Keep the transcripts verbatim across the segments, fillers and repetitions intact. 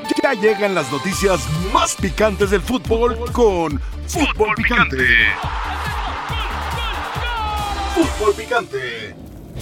Ya llegan las noticias más picantes del fútbol con Fútbol Picante. Fútbol Picante.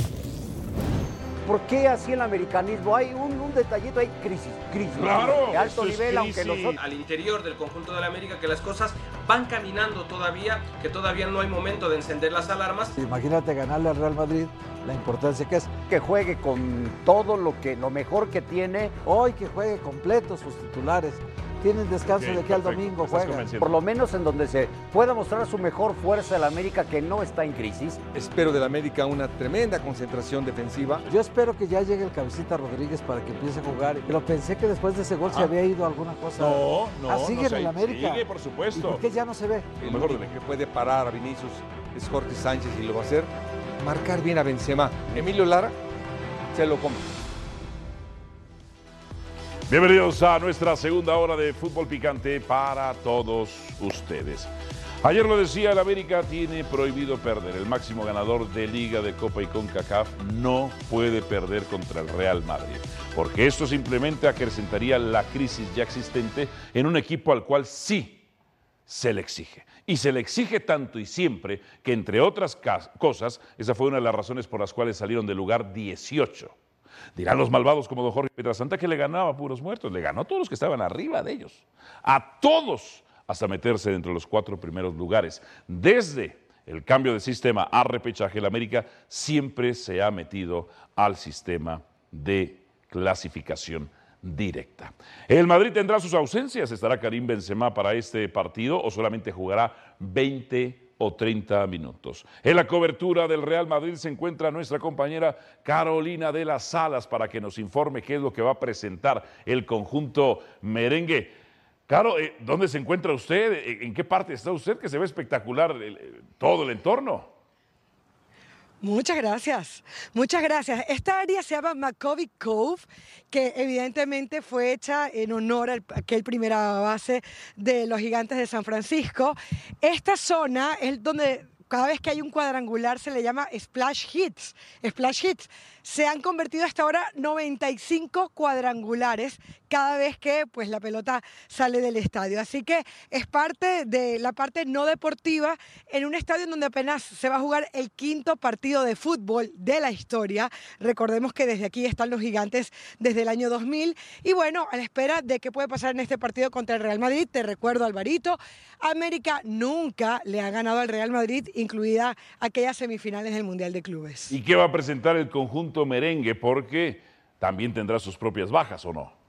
¿Por qué así el americanismo? Hay un, un detallito, hay crisis, crisis. Claro, de alto esto es nivel, crisis. aunque nosotros... Al interior del conjunto de la América, que las cosas van caminando todavía, que todavía no hay momento de encender las alarmas. Imagínate ganarle al Real Madrid, la importancia que es. Que juegue con todo lo que lo mejor que tiene. Hoy que juegue completo sus titulares. Tienen descanso Ok, de aquí al perfecto, domingo, me estás juegan. convenciendo. Por lo menos en donde se pueda mostrar su mejor fuerza el América, que no está en crisis. Espero del América una tremenda concentración defensiva. Yo espero que ya llegue el Cabecita Rodríguez para que empiece a jugar. Pero pensé que después de ese gol se Ah. había ido alguna cosa. No, no, Ah, sigue no en el sé, América. sigue, por ¿Y supuesto. por qué ya no se ve? El mejor único del que puede parar a Vinicius es Jorge Sánchez y lo va a hacer. Marcar bien a Benzema. Emilio Lara se lo come. Bienvenidos a nuestra segunda hora de Fútbol Picante para todos ustedes. Ayer lo decía, el América tiene prohibido perder. El máximo ganador de Liga, de Copa y CONCACAF no puede perder contra el Real Madrid, porque esto simplemente acrecentaría la crisis ya existente en un equipo al cual sí se le exige. Y se le exige tanto y siempre que, entre otras cosas, esa fue una de las razones por las cuales salieron del lugar dieciocho. Dirán los malvados como don Jorge Pietrasanta que le ganaba a puros muertos. Le ganó a todos los que estaban arriba de ellos. A todos, hasta meterse dentro de los cuatro primeros lugares. Desde el cambio de sistema a repechaje, el América siempre se ha metido al sistema de clasificación directa. El Madrid tendrá sus ausencias. ¿Estará Karim Benzema para este partido o solamente jugará veinte o treinta minutos? En la cobertura del Real Madrid se encuentra nuestra compañera Carolina de las Salas para que nos informe qué es lo que va a presentar el conjunto merengue. Caro, ¿dónde se encuentra usted? ¿En qué parte está usted? Que se ve espectacular el, todo el entorno. Muchas gracias, muchas gracias. Esta área se llama McCovey Cove, que evidentemente fue hecha en honor a aquel primera base de los Gigantes de San Francisco. Esta zona es donde cada vez que hay un cuadrangular se le llama splash hits. Splash hits. Se han convertido hasta ahora noventa y cinco cuadrangulares cada vez que pues, la pelota sale del estadio. Así que es parte de la parte no deportiva en un estadio en donde apenas se va a jugar el quinto partido de fútbol de la historia. Recordemos que desde aquí están los Gigantes desde el año dos mil. Y bueno, a la espera de qué puede pasar en este partido contra el Real Madrid. Te recuerdo, Alvarito, América nunca le ha ganado al Real Madrid, incluida aquellas semifinales del Mundial de Clubes. ¿Y qué va a presentar el conjunto merengue? Porque también tendrá sus propias bajas, ¿o no?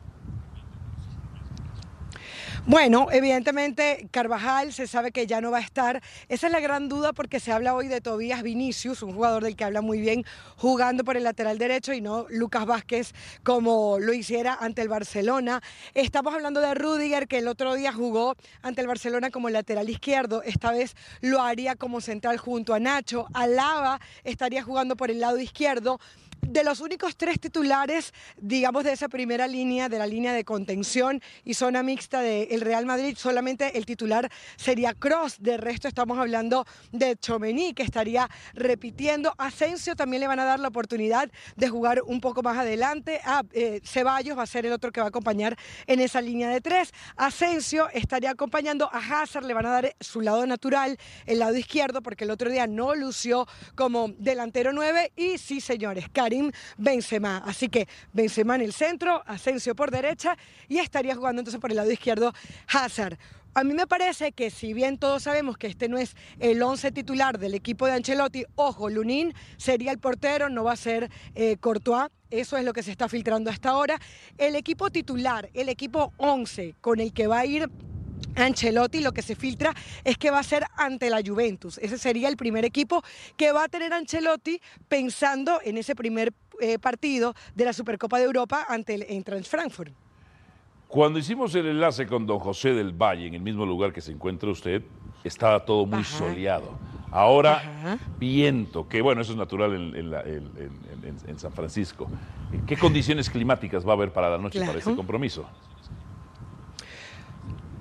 Bueno, evidentemente Carvajal se sabe que ya no va a estar. Esa es la gran duda porque se habla hoy de Tobías Vinicius, un jugador del que habla muy bien jugando por el lateral derecho y no Lucas Vázquez como lo hiciera ante el Barcelona. Estamos hablando de Rüdiger, que el otro día jugó ante el Barcelona como lateral izquierdo. Esta vez lo haría como central junto a Nacho. Alaba estaría jugando por el lado izquierdo. De los únicos tres titulares, digamos, de esa primera línea, de la línea de contención y zona mixta del Real Madrid, solamente el titular sería Kroos. De resto estamos hablando de Tchouaméni, que estaría repitiendo. A Asensio también le van a dar la oportunidad de jugar un poco más adelante. Ah, eh, Ceballos va a ser el otro que va a acompañar en esa línea de tres. Asensio estaría acompañando a Hazard, le van a dar su lado natural, el lado izquierdo, porque el otro día no lució como delantero nueve. Y sí, señores, Karim Benzema. Así que Benzema en el centro, Asensio por derecha y estaría jugando entonces por el lado izquierdo Hazard. A mí me parece que si bien todos sabemos que este no es el once titular del equipo de Ancelotti, ojo, Lunin sería el portero, no va a ser eh, Courtois. Eso es lo que se está filtrando hasta ahora. El equipo titular, el equipo once con el que va a ir Ancelotti, lo que se filtra es que va a ser ante la Juventus. Ese sería el primer equipo que va a tener Ancelotti pensando en ese primer eh, partido de la Supercopa de Europa ante el Eintracht Frankfurt. Cuando hicimos el enlace con don José del Valle, en el mismo lugar que se encuentra usted, estaba todo muy Ajá. soleado. Ahora, Ajá. viento, que bueno, eso es natural en, en, la, en, en, en San Francisco. ¿Qué condiciones climáticas va a haber para la noche, claro. para este compromiso?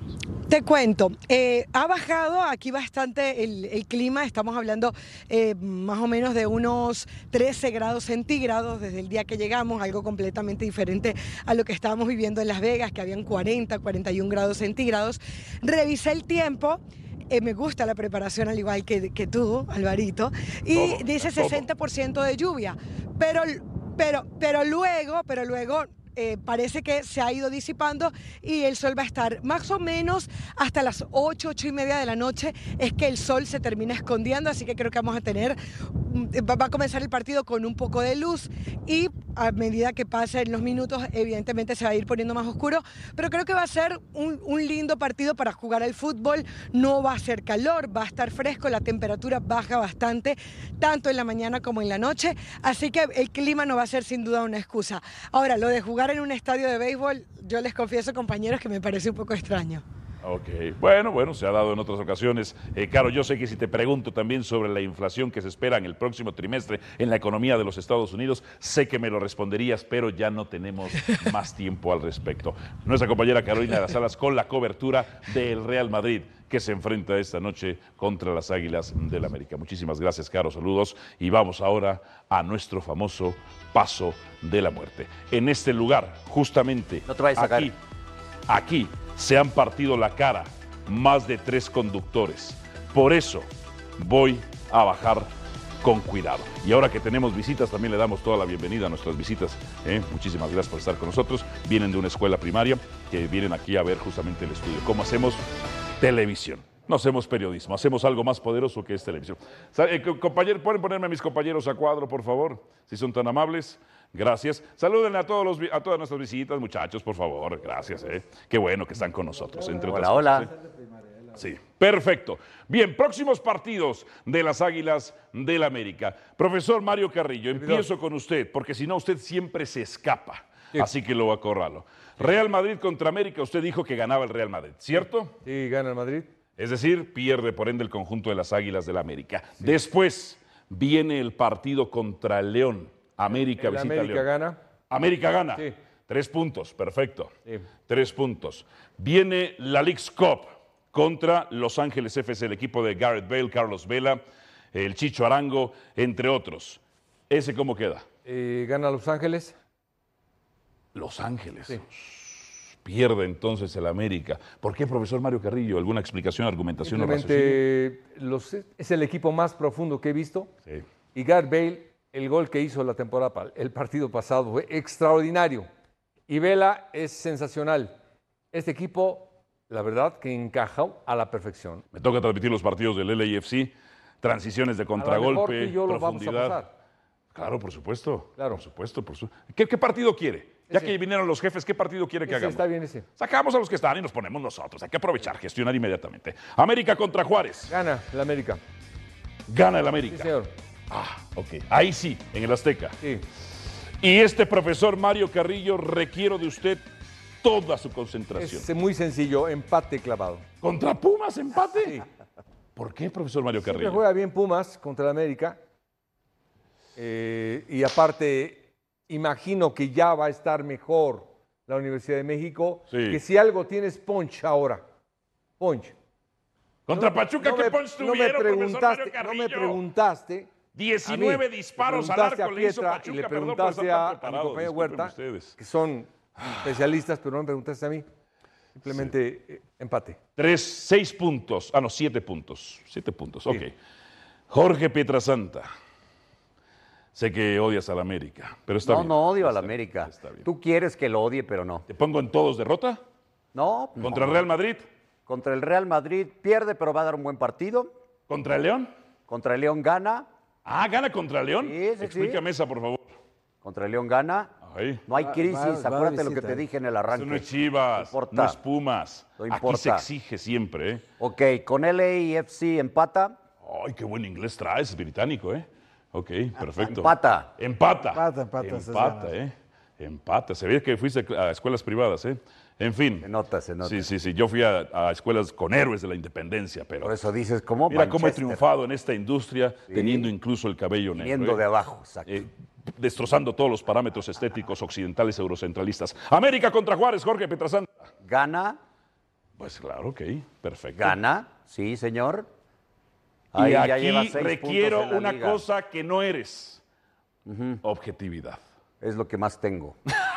Te cuento, eh, ha bajado aquí bastante el, el clima, estamos hablando eh, más o menos de unos trece grados centígrados desde el día que llegamos, algo completamente diferente a lo que estábamos viviendo en Las Vegas, que habían cuarenta, cuarenta y un grados centígrados. Revisé el tiempo. Eh, me gusta la preparación al igual que, que tú, Alvarito, y Todo, dice todo. sesenta por ciento de lluvia, pero, pero, pero luego, pero luego eh, parece que se ha ido disipando y el sol va a estar más o menos hasta las ocho, ocho y media de la noche, es que el sol se termina escondiendo, así que creo que vamos a tener, va, va a comenzar el partido con un poco de luz y a medida que pasen los minutos, evidentemente se va a ir poniendo más oscuro, pero creo que va a ser un, un lindo partido para jugar al fútbol. No va a ser calor, va a estar fresco, la temperatura baja bastante, tanto en la mañana como en la noche, así que el clima no va a ser sin duda una excusa. Ahora, lo de jugar en un estadio de béisbol, yo les confieso, compañeros, que me parece un poco extraño. Ok, bueno, bueno, se ha dado en otras ocasiones. Eh, Caro, yo sé que si te pregunto también sobre la inflación que se espera en el próximo trimestre en la economía de los Estados Unidos, sé que me lo responderías, pero ya no tenemos más tiempo al respecto. Nuestra compañera Carolina de las Alas con la cobertura del Real Madrid, que se enfrenta esta noche contra las Águilas del América. Muchísimas gracias, Caro, saludos. Y vamos ahora a nuestro famoso Paso de la Muerte. En este lugar, justamente, No te vayas a sacar. aquí, aquí, se han partido la cara más de tres conductores. Por eso voy a bajar con cuidado. Y ahora que tenemos visitas, también le damos toda la bienvenida a nuestras visitas. ¿eh? Muchísimas gracias por estar con nosotros. Vienen de una escuela primaria que vienen aquí a ver justamente el estudio. ¿Cómo hacemos televisión? No hacemos periodismo, hacemos algo más poderoso que es televisión. Eh, compañero, ¿pueden ponerme a mis compañeros a cuadro, por favor? Si son tan amables. Gracias. Saluden a todos los, a todas nuestras visitas, muchachos, por favor. Gracias, ¿eh? Qué bueno que están con nosotros. Entre otras Hola, cosas, hola. ¿eh? Sí, perfecto. Bien, próximos partidos de las Águilas del América. Profesor Mario Carrillo, empiezo con usted, porque si no usted siempre se escapa. Sí. Así que lo acorralo. Real Madrid contra América, usted dijo que ganaba el Real Madrid, ¿cierto? Sí, gana el Madrid. Es decir, pierde por ende el conjunto de las Águilas del América. Sí. Después viene el partido contra el León. América el visita América León. gana. América gana. Sí. Tres puntos, perfecto. Sí. Tres puntos. Viene la Leagues Cup contra Los Ángeles F C, el equipo de Gareth Bale, Carlos Vela, el Chicho Arango, entre otros. ¿Ese cómo queda? Eh, gana Los Ángeles. Los Ángeles. Sí. Pierde entonces el América. ¿Por qué, profesor Mario Carrillo? ¿Alguna explicación, argumentación o raciocinio? Simplemente los- es el equipo más profundo que he visto. Sí. Y Gareth Bale, el gol que hizo la temporada, pa- el partido pasado fue extraordinario. Y Vela es sensacional. Este equipo, la verdad, que encajó a la perfección. Me toca transmitir los partidos del L A F C, transiciones de A lo mejor contragolpe, tú y yo lo vamos a profundidad. pasar. Claro, por supuesto. Claro. Por supuesto, por su... ¿Qué, qué partido quiere? Ya Ese. que vinieron los jefes, ¿qué partido quiere que Ese hagamos? está bien ese. Sacamos a los que están y nos ponemos nosotros. Hay que aprovechar, gestionar inmediatamente. América contra Juárez. Gana el América. Gana el Sí, América. señor. Ah, ok. Ahí sí, en el Azteca. Sí. Y este profesor Mario Carrillo, requiero de usted toda su concentración. Es muy sencillo, empate clavado. ¿Contra Pumas empate? Sí. ¿Por qué, profesor Mario Siempre Carrillo? juega bien Pumas contra el América. Eh, y aparte, imagino que ya va a estar mejor la Universidad de México. Sí. Que si algo tienes, punch ahora. Punch. Contra No- Pachuca, no ¿qué me- punch no me tuvieron, profesor Mario preguntaste, no Carrillo? me preguntaste. diecinueve a mí, disparos le al preguntaste arco a le hizo Pietra Pachuca, y le perdón por preguntaste estar tan a, a mi preparado, compañero disculpen Huerta, ustedes. que son especialistas, pero no me preguntaste a mí. Simplemente eh, empate. Tres, seis puntos. Ah, no, siete puntos. Siete puntos, ok. Jorge Pietrasanta. Sé que odias al América, pero está No, bien. no odio Está al bien, América. Está bien. Tú quieres que lo odie, pero no. ¿Te pongo en todos derrota? No. no. ¿Contra el Real Madrid? Contra el Real Madrid pierde, pero va a dar un buen partido. ¿Contra el León? Contra el León gana. Ah, ¿gana contra el León? Sí, sí, sí. Explícame esa, por favor. Contra el León gana. Ay. No hay Va- crisis. va- va de Acuérdate lo que visita, te eh. dije en el Eso arranque. no es Chivas, No importa. no es Pumas. No Aquí importa. se exige siempre, ¿eh? Ok, con L A F C empata. Ay, qué buen inglés traes, es británico, ¿eh? Ok, perfecto. Empata. Empata. Empata, empata, esas Empata, ganas. ¿eh? Empata. Se ve que fuiste a escuelas privadas, ¿eh? En fin. Se nota, se nota. Sí, sí, sí. Yo fui a, a escuelas con héroes de la independencia, pero Por eso dices, ¿cómo? mira cómo he Manchester. triunfado en esta industria teniendo incluso el cabello negro. Viniendo ¿eh? de abajo, exacto. Eh, destrozando todos los parámetros estéticos occidentales eurocentralistas. América contra Juárez, Jorge Pietrasanta. Gana. Pues claro, ok, perfecto. ¿Gana? Sí, señor. Y Ahí ya aquí lleva seis requiero puntos en la una liga. cosa que no eres. Objetividad. Es lo que más tengo.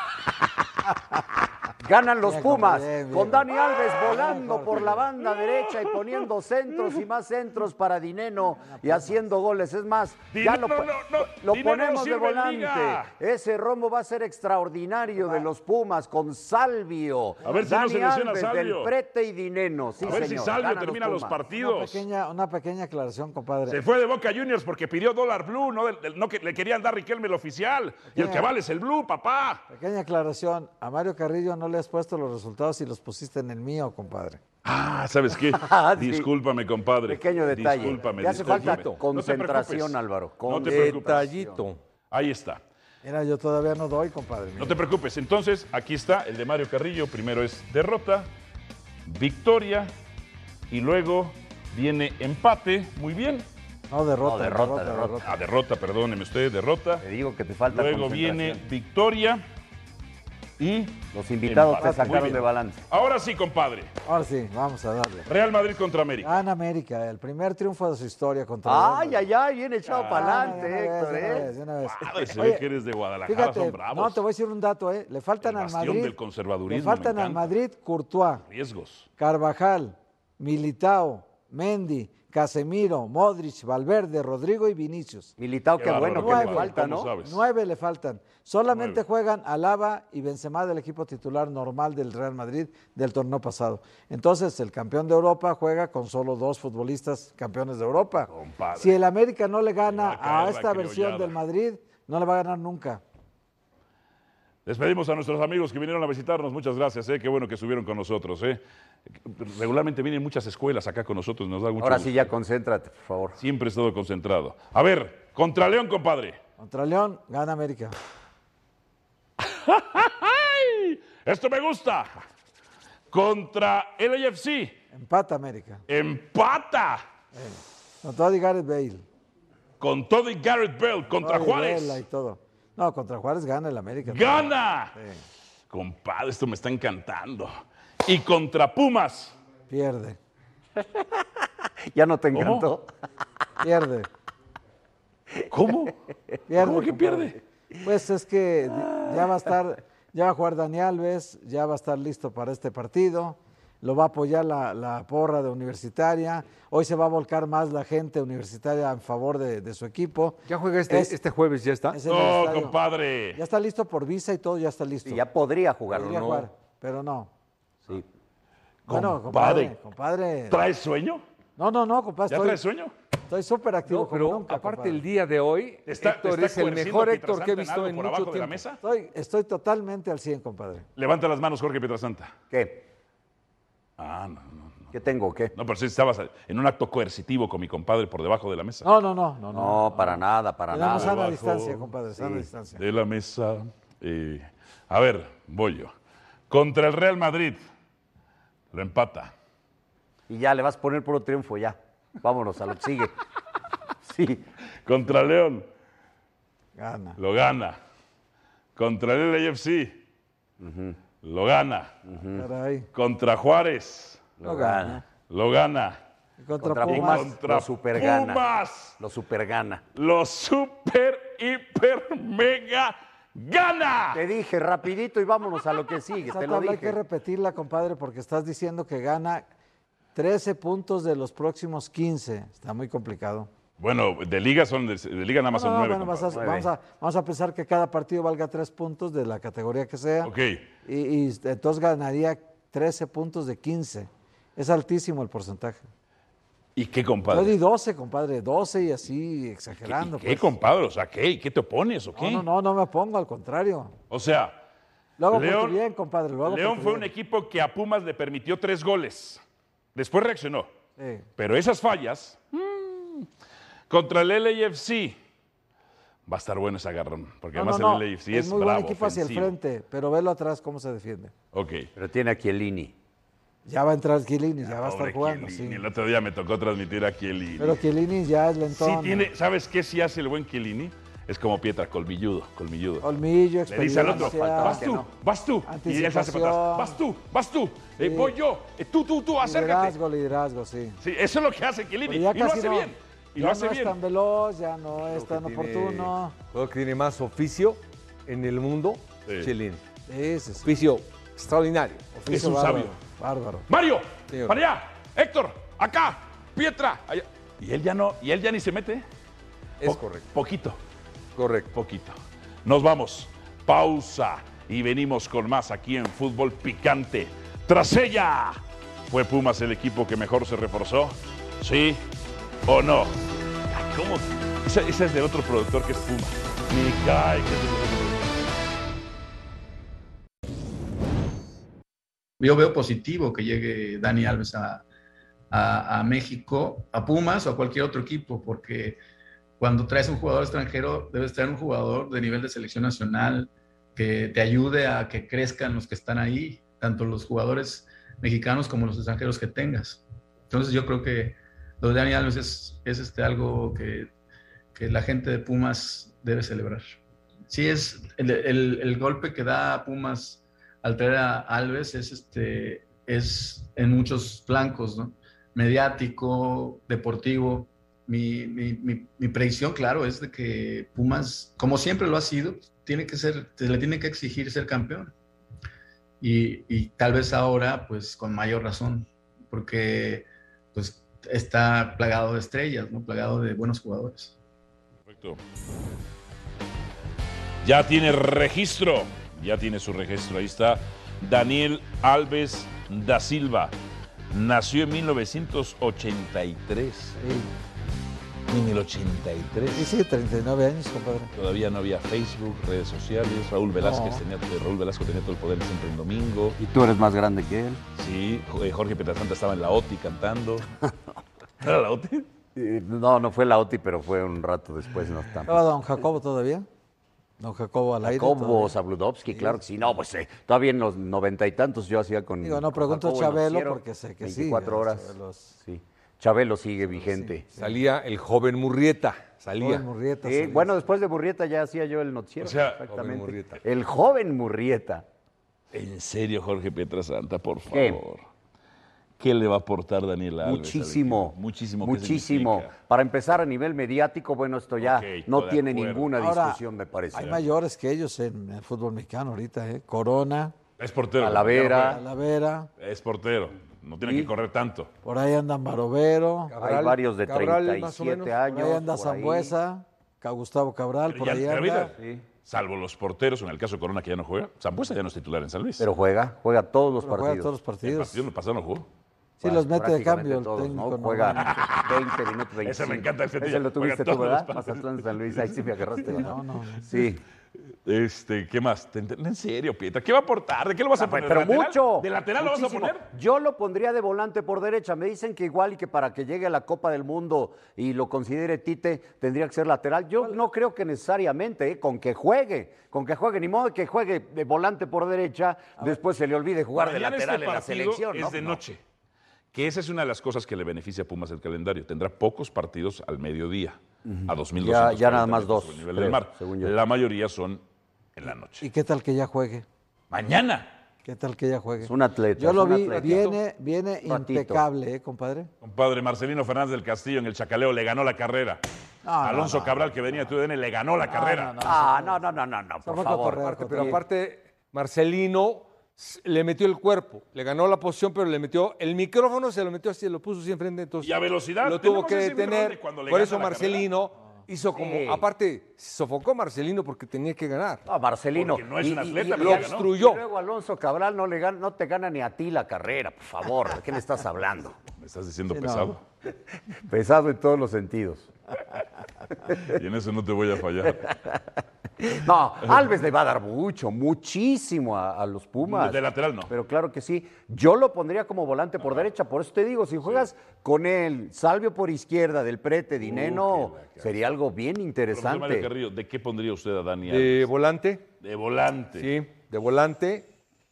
Ganan los Bien, Pumas, bien, bien. con Dani Alves volando Bien, por la banda derecha y poniendo centros y más centros para Dineno y haciendo goles. Es más, ya lo, Dineno no, no, lo Dineno no ponemos de sirve en volante. liga. Ese rombo va a ser extraordinario de los Pumas con Salvio. A ver si no Dani se lesiona Alves, Salvio. Del Prete y Dineno. Sí, A ver si señor, Salvio ganan termina los, Pumas. Una partidos. pequeña, una pequeña aclaración, compadre. Se fue de Boca Juniors porque pidió dólar blue, no, del- del- no que le querían dar Riquelme el oficial. Y el que vale es el blue, papá. Pequeña aclaración. A Mario Carrillo no le has puesto los resultados y los pusiste en el mío, compadre. Ah, ¿sabes qué? Ah, sí. Discúlpame, compadre. Pequeño detalle. Discúlpame. Te hace discúlpame. falta No te concentración, preocupes. Álvaro. No te preocupes. Detallito. Ahí está. Mira, yo todavía no doy, compadre. No te preocupes. Entonces, aquí está el de Mario Carrillo. Primero es derrota, victoria y luego viene empate. Muy bien. No, derrota, No, derrota, derrota. Ah, derrota, perdóneme usted, derrota. Te digo que te falta Luego concentración. viene victoria y Los invitados empate. te sacaron Muy bien. de balance. Ahora sí, compadre. Ahora sí, vamos a darle. Real Madrid contra América. Gana América, el primer triunfo de su historia contra el Ay, Real ay, ay, bien echado para Madrid. adelante, Ah, de una Héctor, vez, de una ¿eh? vez, de una vez. Padre, se Oye, ve que eres de Guadalajara, Fíjate, son bravos. no, te voy a decir un dato, ¿eh? Le faltan El al bastión Madrid. del conservadurismo, Le faltan me al encanta. Madrid Courtois, Riesgos. Carvajal, Militao, Mendy, Casemiro, Modric, Valverde, Rodrigo y Vinicius. Militao, Qué qué bueno bárbaro, que qué le bárbaro. falta, ¿Cómo ¿no? sabes? Nueve le faltan. Solamente Nueve. juegan Alaba y Benzema del equipo titular normal del Real Madrid del torneo pasado. Entonces, el campeón de Europa juega con solo dos futbolistas campeones de Europa. Compadre. Si el América no le Le va gana a caer a la esta versión criollada. del Madrid, no le va a ganar nunca. Despedimos a nuestros amigos que vinieron a visitarnos. Muchas gracias, ¿eh? Qué bueno que estuvieron con nosotros, ¿eh? Regularmente vienen muchas escuelas acá con nosotros, nos da mucho Ahora gusto. sí, ya concéntrate, por favor. Siempre he estado concentrado. A ver, contra León, compadre. Contra León, gana América. ¡Ay! Esto me gusta. Contra el A F C, Empata América. empata. Con todo y Gareth Bale. Con todo y Gareth Bale contra Todo y Juárez. Vela y todo. No, contra Juárez gana el América. ¡Gana! Compadre, esto me está encantando. Y contra Pumas. Pierde, ¿Ya no te ¿Cómo? encantó? pierde. ¿Cómo? Pierde, ¿Cómo que compadre. pierde? Pues es que ya va a estar, ya va a jugar Dani Alves, ya va a estar listo para este partido, lo va a apoyar la, la porra de Universitaria, hoy se va a volcar más la gente universitaria en favor de, de su equipo. ¿Ya juega este, Es- este jueves? ¿Ya está? es en el No, estadio. compadre. Ya está listo por visa y todo, ya está listo. Sí, ya podría jugarlo, Podría ¿no? jugar, pero no. Sí. Bueno, Compadre. compadre, compadre. ¿Traes sueño? No, no, no, compadre, ¿Ya estoy, traes sueño? estoy súper activo No, como pero nunca, aparte compadre. el día de hoy, ¿Está, Héctor está es el coerciendo mejor a Héctor que he Pietrasanta visto algo en por mucho abajo de la tiempo. mesa? Estoy, estoy totalmente al cien, compadre. Levanta las manos, Jorge Pietrasanta. ¿Qué? Ah, no, no, no. ¿Qué tengo? ¿Qué? No, pero si estabas en un acto coercitivo con mi compadre por debajo de la mesa. No, no, no, no. no. No, para nada, para Tenemos nada. sana Abajo. distancia, compadre, sana distancia. De la mesa. eh, a ver, voy yo. Contra el Real Madrid. Lo empata. Y ya le vas a poner puro triunfo, ya. Vámonos a lo que sigue. Sí. Contra León. Gana. Lo gana. Contra el A F C. Lo gana. Caray. Contra Juárez. Lo gana. Lo gana. Y contra, Contra Pumas. Pumas. Contra lo supergana. Pumas. Lo supergana. Lo super, hiper, mega gana. Te dije rapidito y vámonos a lo que sigue. Esa Te lo tabla hay que dije. repetirla, compadre, porque estás diciendo que gana trece puntos de los próximos quince. Está muy complicado. Bueno, de liga son de, de liga nada más No, son no, nueve. bueno, vas a- compadre. vamos, a, vamos a pensar que cada partido valga tres puntos de la categoría que sea. Ok. Y, y entonces ganaría trece puntos de quince. Es altísimo el porcentaje. ¿Y qué, Yo compadre? di doce, compadre, doce y así exagerando. ¿Y qué, pues. compadre? O sea, ¿qué? ¿Qué te opones o qué? No, no, no, no me pongo, al contrario. O sea, Lo hago León, porque bien, compadre. Lo hago León porque fue bien. un equipo que a Pumas le permitió tres goles. Después reaccionó. Sí. Pero esas fallas mm, contra el L A F C va a estar bueno ese agarrón. Porque No, además no, no, el L A F C es, es muy bravo, buen equipo hacia el ofensivo. frente, pero velo atrás cómo se defiende. Ok. Pero tiene a Chiellini. Ya va a entrar Chiellini, ya va a estar Pobre jugando, Chiellini. sí. El otro día me tocó transmitir a Chiellini. Pero Chiellini ya es lentón. Sí tiene, ¿sabes qué sí hace el buen Chiellini? Es como Pietra, colmilludo, colmilludo. Colmillo, Le dice al otro, experiencia. vas tú, vas tú. Y él se hace para atrás. Vas tú, vas tú. Eh, Sí. voy yo. Eh, tú, tú, tú, acércate. Liderazgo, liderazgo, sí. Sí, eso es lo que hace Chiellini. Pero ya Y lo casi hace no, bien. Y ya lo hace no bien. es tan veloz, ya no es Creo tan que tiene- oportuno. Creo que tiene más oficio en el mundo, Sí. Chiellini. Sí, sí, sí. Oficio extraordinario. Es un bárbaro, sabio. Bárbaro. Mario, Señor. para allá. Héctor, acá. Pietra, allá. Y él ya no, y él ya ni se mete. Es Po- correcto. Poquito. Correcto. Poquito. Nos vamos. Pausa. Y venimos con más aquí en Fútbol Picante. Tras ella, ¿fue Pumas el equipo que mejor se reforzó? ¿Sí o no? Ay, ¿cómo? Esa, esa es del otro productor que es Puma. Me cae que es del otro productor. Yo veo positivo que llegue Dani Alves a, a, a México, a Pumas o a cualquier otro equipo, porque cuando traes un jugador extranjero, debes traer un jugador de nivel de selección nacional que te ayude a que crezcan los que están ahí, tanto los jugadores mexicanos como los extranjeros que tengas. Entonces yo creo que lo de Dani Alves es, es este, algo que, que la gente de Pumas debe celebrar. Sí, es el, el, el golpe que da Pumas al traer a Alves es, este, es en muchos flancos, ¿no? Mediático, deportivo. Mi, mi, mi, mi predicción, claro, es de que Pumas, como siempre lo ha sido, tiene que ser, se le tiene que exigir ser campeón. Y, y tal vez ahora, pues, con mayor razón, porque pues, está plagado de estrellas, ¿no? Plagado de buenos jugadores. Perfecto. Ya tiene registro. Ya tiene su registro. Ahí está Daniel Alves da Silva. Nació en mil novecientos ochenta y tres. Sí. En el ochenta y tres. Sí, sí, treinta y nueve años, compadre. Todavía no había Facebook, redes sociales. Raúl Velázquez No. tenía, Raúl Velasco tenía todo el poder siempre en domingo. Y tú eres más grande que él. Sí, Jorge Pietrasanta estaba en la O T I cantando. ¿Era la O T I? Eh, No, no fue la O T I, pero fue un rato después, no tanto. ¿Estaba don Jacobo todavía? Don Jacobo al aire. Jacobo todavía. Zabludovsky, claro que sí. No, pues eh, todavía en los noventa y tantos yo hacía con. Digo, no con pregunto Jacobo el Chabelo noticiero, porque sé que sí. veinticuatro horas. Chabelo es- Sí. Chabelo sigue vigente. Salía el joven Murrieta. Salía. Joven Murrieta. Sí, salía. bueno, después de Murrieta ya hacía yo el noticiero. O sea, exactamente. joven Murrieta. El joven Murrieta. En serio, Jorge Pietrasanta, por ¿Qué? favor. ¿Qué le va a aportar Daniel Alves? al Muchísimo. equipo? Muchísimo. ¿Qué Muchísimo. significa? Para empezar, a nivel mediático, bueno, esto ya Ok, no de tiene acuerdo. ninguna Ahora, discusión, me parece. Hay mayores que ellos en el fútbol mexicano ahorita, ¿eh? Corona, Es portero. Talavera. Talavera, Es portero. No tiene Y- que correr tanto. por ahí andan Barovero, Cabral, Hay varios de Cabral, treinta y más o siete menos. años. por ahí anda por ahí. Zambuesa, Ca- Gustavo Cabral, Pero por ya- ahí pero anda. mira, salvo los porteros, en el caso de Corona que ya no juega, Zambuesa ya no es titular en San Luis. Pero juega, juega todos los Pero juega partidos. todos los el partidos. partido pasado no jugó. Sí, los mete de Prácticamente cambio el todos, técnico. ¿no? ¿no? Juega veinte minutos, veinticinco. Ese me encanta, ese Ese día. lo tuviste Juega tú, todos los ¿verdad? partidos. Mazatlán, San Luis, ahí sí me agarraste. ¿no? No, no. Sí. Este, ¿qué más? Te ent- En serio, Pietra, ¿qué va a aportar? ¿De qué lo vas a poner? Pero ¿De lateral? mucho. ¿De lateral lo vas a muchísimo. poner? Yo lo pondría de volante por derecha. Me dicen que igual y que para que llegue a la Copa del Mundo y lo considere Tite, tendría que ser lateral. Yo no creo que necesariamente, ¿eh? Con que juegue, con que juegue, ni modo que juegue de volante por derecha, después se le olvide jugar de Mañana lateral este en la partido selección. es ¿no? de No. noche. Que esa es una de las cosas que le beneficia a Pumas el calendario. Tendrá pocos partidos al mediodía, a dos mil doscientos Ya- ya nada cuarenta más metros dos, sobre el nivel creo, del mar. según yo. La mayoría son en la noche. ¿Y qué tal que ya juegue? Mañana. ¿Qué tal que ya juegue? Es un atleta. Yo lo es un vi, atleta. viene, viene Ratito. impecable, ¿eh, compadre? Compadre, Marcelino Fernández del Castillo en el Chacaleo le ganó la carrera. No, no, Alonso no. Cabral, que venía de T U D N, le ganó la carrera. no, no. Ah, no, no, no, no, no, por fue favor. cotorreo. Aparte, pero aparte, Marcelino s- le metió el cuerpo, le ganó la posición, pero le metió el micrófono, se lo metió así, lo puso así enfrente, entonces Y a velocidad, lo tuvo tenemos que ese video detener. de cuando le Por gana eso la Marcelino hizo como, Sí. aparte, sofocó Marcelino porque tenía que ganar. No, Marcelino. Porque no es un atleta, y- pero y- ya ganó. obstruyó. y luego Alonso Cabral no, le gana, no te gana ni a ti la carrera, por favor. ¿De qué le estás hablando? ¿Me estás diciendo Sí, no. pesado? Pesado en todos los sentidos. Y en eso no te voy a fallar. No, Alves le va a dar mucho, muchísimo a, a los Pumas. De lateral no. Pero claro que sí. Yo lo pondría como volante por derecha. Por eso te digo, si juegas con él, Salvio por izquierda, Del Prete, Dineno, sería algo bien Profesor Mario interesante. Carrillo, ¿de qué pondría usted a Dani De Alves? volante, De volante. sí, de volante.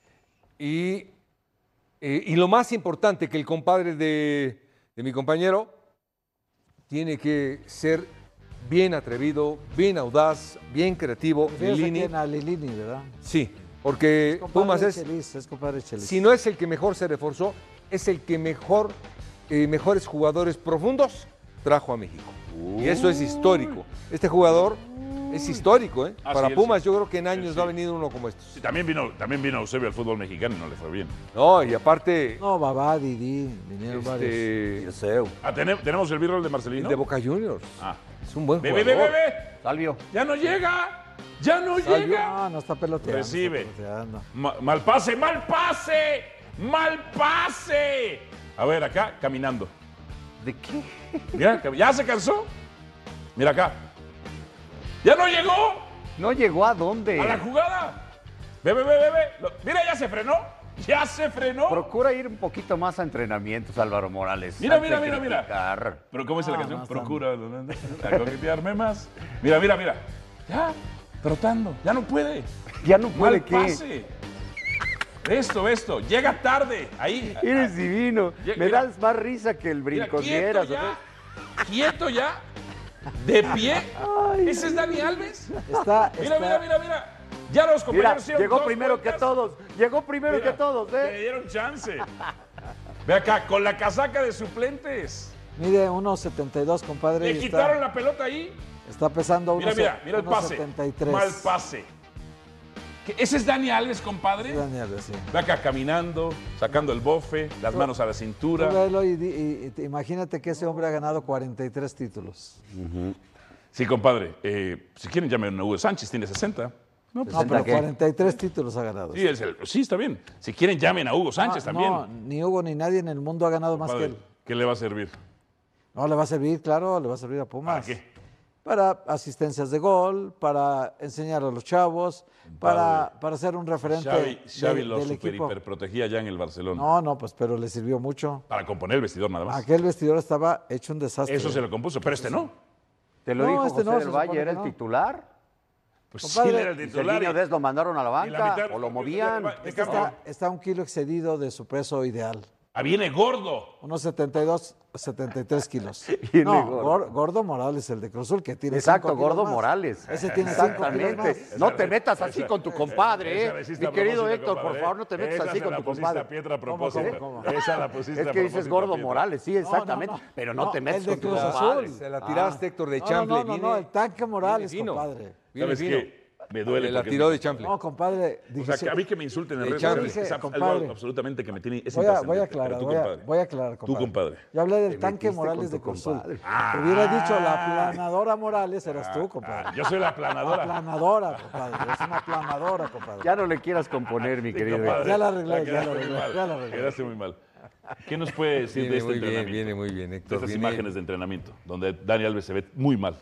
Y, eh, y lo más importante, que el compadre de, de mi compañero tiene que ser bien atrevido, bien audaz, bien creativo. Prefieres a Lilini. quién, a Lilini, ¿verdad? Sí, porque Compadre Pumas es, Chelis, es compadre Chelis. si no es el que mejor se reforzó, es el que mejor, eh, mejores jugadores profundos trajo a México. Y eso es histórico. Este jugador es histórico, ¿eh? Ah, Para sí, él Pumas sí. yo creo que en Él años sí. no ha venido uno como estos. Sí, también vino, también vino Eusebio al fútbol mexicano y no le fue bien. No, y aparte, No, Babá, Didi, vinieron varios. este, Dirceu. Ah, ¿tenem- ¿tenemos el birro de Marcelino? el de Boca Juniors. Ah. Es un buen Ve, jugador. ve, ve, ve, ve. Salvio. Ya no llega. Ya no Salvio. llega. No, no está peloteando. Recibe. está peloteando. Ma- mal pase, mal pase. Mal pase. A ver, acá, caminando. ¿De qué? Mira, cam- ya se cansó. Mira acá. Ya no llegó ¿No llegó a dónde? a la jugada. Ve, ve, ve, ve, ve. Lo- Mira, ya se frenó. Ya se frenó. Procura ir un poquito más a entrenamientos, Álvaro Morales. Mira, antes mira, de mira, mira. criticar. Pero ¿cómo dice la No, canción? no, están- Procura a coquetearme más. Mira, mira, mira. Ya, trotando. Ya no puede. Ya no puede Mal qué. pase. Esto, esto. Llega tarde. Ahí. Eres divino. Ya- Me mira. das más risa que el Mira, brincosieras. quieto ya. Quieto ya. De pie. ¿Ese es Dani Alves? Está, Mira, está- mira, mira, mira. Ya los Mira, compañeros hicieron llegó dos primero vueltas. que todos. Llegó primero Mira, que todos, Le ¿eh? dieron chance. Ve acá, con la casaca de suplentes. Mide uno setenta y dos, compadre. Le y quitaron está, la pelota ahí. está pesando Mira, uno mira, mira el pase. setenta y tres. Mal pase. ¿Qué- ¿Ese es Dani Alves, compadre? Daniel, sí. Ve acá caminando, sacando el bofe, las manos a la Tú cintura. velo y, di- y- y te- imagínate que ese hombre ha ganado cuarenta y tres títulos. Sí, compadre. eh, si quieren llamen a Hugo Sánchez, tiene sesenta. No, pues, No, pero ¿qué? cuarenta y tres títulos ha ganado. sí, es el- sí, está bien. Si quieren llamen a Hugo Sánchez no, también. no, ni Hugo ni nadie en el mundo ha ganado más que Compadre, él. ¿qué le va a servir? No, le va a servir, claro, le va a servir a Pumas. ¿Para qué? Para asistencias de gol, para enseñar a los chavos, para, para ser un referente Xavi, Xavi del- lo del super equipo. hiperprotegía ya en el Barcelona. No, no, pues pero le sirvió mucho. Para componer el vestidor nada más. Aquel vestidor estaba hecho un desastre. Eso se lo compuso, pero este no. Te lo No, dijo este José no, del se Valle, supone era que el no. titular. Pues Compadre, sí, era el Y titular. Serginho y- Dest lo mandaron a la y la banca mitad- o lo movían. de Este cambio. está, está un kilo excedido de su peso ideal. Ah, viene gordo. Unos setenta y dos, setenta y tres kilos. Viene no, gordo. Gor- Gordo Morales, el de Cruz Azul, que tiene Exacto, cinco kilos Gordo más. Morales. Ese tiene cinco kilos Exactamente. más. No te metas así con tu compadre, Esa la ¿eh? hiciste Mi a querido propósito, Héctor, por compadre. favor, no te metas Esa así se con la tu pusiste compadre. a Pietra a ¿Cómo, propósito. cómo, cómo? Esa la pusiste Es a que dices propósito, Gordo Pietra. Morales, sí, exactamente. no, no. Pero no, No, te metas el de con tu Cruz compadre. Azul. Se la tiraste, Héctor, de No, Chample. no, no, viene- no, el tanque Morales, viene fino. compadre. Viene ¿Sabes fino. qué? Me duele. Le la porque tiró es- de Chample. No, compadre. O dije, sea, sí, que a mí que me insulten en De redes Chample. sociales es Dije, algo compadre. absolutamente que me tiene. Es voy, a, voy a intrascendente, aclarar, pero tú, voy a, compadre. voy a aclarar, compadre. Tú, compadre. Yo hablé del Te tanque metiste Morales con de tu Cruz Azul. compadre. Te hubiera dicho la planadora Morales, eras tú, compadre. Ah, yo soy la planadora. Planadora, compadre. Es una planadora, compadre. Ya no le quieras componer, mi Sí, querido compadre. Héctor. Ya la arreglé, Ah, ya quedaste la muy arreglé, mal. ya la arreglé. Quedaste muy mal. ¿Qué nos puede decir de Viene este muy bien, entrenamiento? viene muy bien, De Héctor. estas viene- imágenes de entrenamiento, donde Dani Alves se ve muy mal.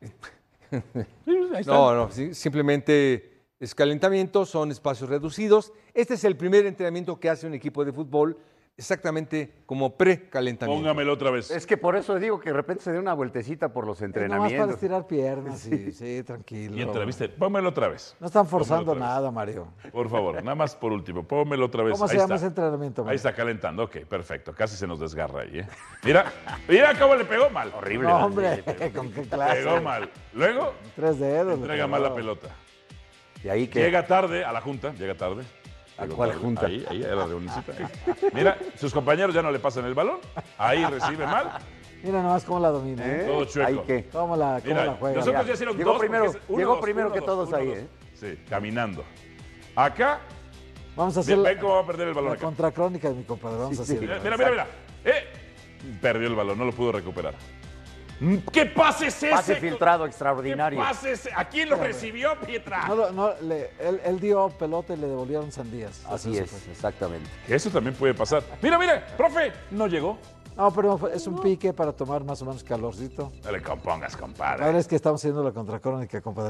Sí, ahí está. No, no, sí, simplemente es calentamiento, son espacios reducidos. Este es el primer entrenamiento que hace un equipo de fútbol exactamente como pre-calentamiento. Póngamelo otra vez. Es que por eso digo que de repente se dé una vueltecita por los Es nomás para entrenamientos. estirar piernas, sí, sí, tranquilo. Y entreviste, pónmelo otra vez. No están forzando Pónmelo otra vez. nada, Mario. Por favor, nada más por último, pónmelo otra vez. ¿Cómo Ahí se llama está. ese entrenamiento, Mario? Ahí está calentando, ok, perfecto. Casi se nos desgarra ahí, ¿eh? Mira, mira cómo le pegó mal. Horrible. No, Dani. hombre, ¿con qué clase? Pegó mal. Luego, Tres dedos. le entrega pegó. mal la pelota. Y ahí que Llega tarde a la junta, llega tarde. ¿A Llegó cuál tarde. junta? Ahí, ahí, a la reunioncita. ahí. Mira, sus compañeros ya no le pasan el balón. Ahí recibe mal, Mira nomás cómo la domina. ¿eh? todo chueco. ahí que. ¿Cómo la, cómo Mira, la juega? nosotros Ya. ya hicieron Llegó dos, primero- porque es uno, llegó dos, primero uno, que dos, todos uno, ahí, dos. ¿eh? Sí, caminando. Acá, Vamos a hacer ven, la, ven cómo va a perder el balón la acá. contracrónica de mi compadre. Vamos a Sí, sí. hacer. Mira, mira, mira. Eh, perdió el balón, no lo pudo recuperar. ¿Qué pase es ese? Pase filtrado extraordinario. ¿Qué pase es ese? ¿A quién lo recibió, Pietra? No, lo- no, le- él, él dio pelota y le devolvieron sandías. Así Eso es, fue. exactamente. Que eso también puede pasar. Mira, mira, profe, no llegó. No, pero fue- es un pique para tomar más o menos calorcito. No le compongas, La compadre. verdad es que estamos haciendo la contracrónica, compadre.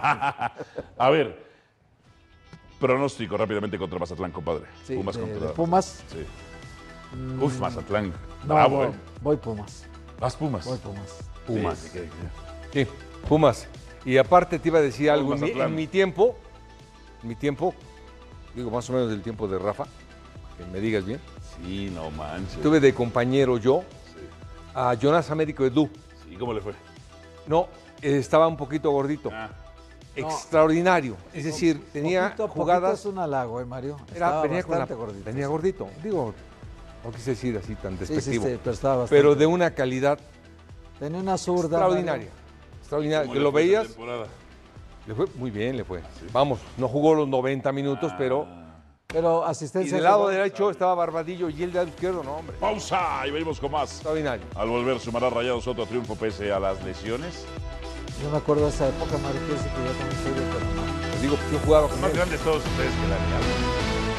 A ver, pronóstico rápidamente contra Mazatlán, compadre. Sí, Pumas de- contra... de Pumas. Sí. Uf, Mazatlán. No, Bravo, voy, ¿eh? voy Pumas. Vas Pumas. Voy Pumas. Pumas. Sí, sí, sí. Sí, Pumas. Y aparte te iba a decir algo, en mi, Mazatlán. en mi tiempo, en mi tiempo, digo más o menos del tiempo de Rafa, que me digas bien, Sí, no manches. tuve de compañero yo Sí. a Jonas Américo Edu. Sí, ¿cómo le fue? No, estaba un poquito gordito. Ah. Extraordinario. Es decir, tenía poquito, jugadas. Poquito es un halago, ¿eh, Mario? Era, Estaba venía, con la- bastante gordito. venía gordito. Digo, no quise decir así tan Sí, sí, despectivo. sí, pero estaba bastante. pero de una calidad Tenía una zurda. extraordinaria. Mario. Extraordinaria. ¿Cómo Que le lo fue esta veías. temporada? Le fue muy bien, le fue. Vamos, no jugó los noventa minutos, pero. Pero Y asistencia. del lado derecho estaba Barbadillo y el del lado izquierdo, no, hombre. Pausa y venimos con más. Extraordinario. Al volver, sumará Rayados otro triunfo pese a las lesiones. Yo me acuerdo de esa época, Mario, que dice que yo también soy de Panamá. Les digo, yo jugaba con Más él. grandes todos ustedes que Dani Alves.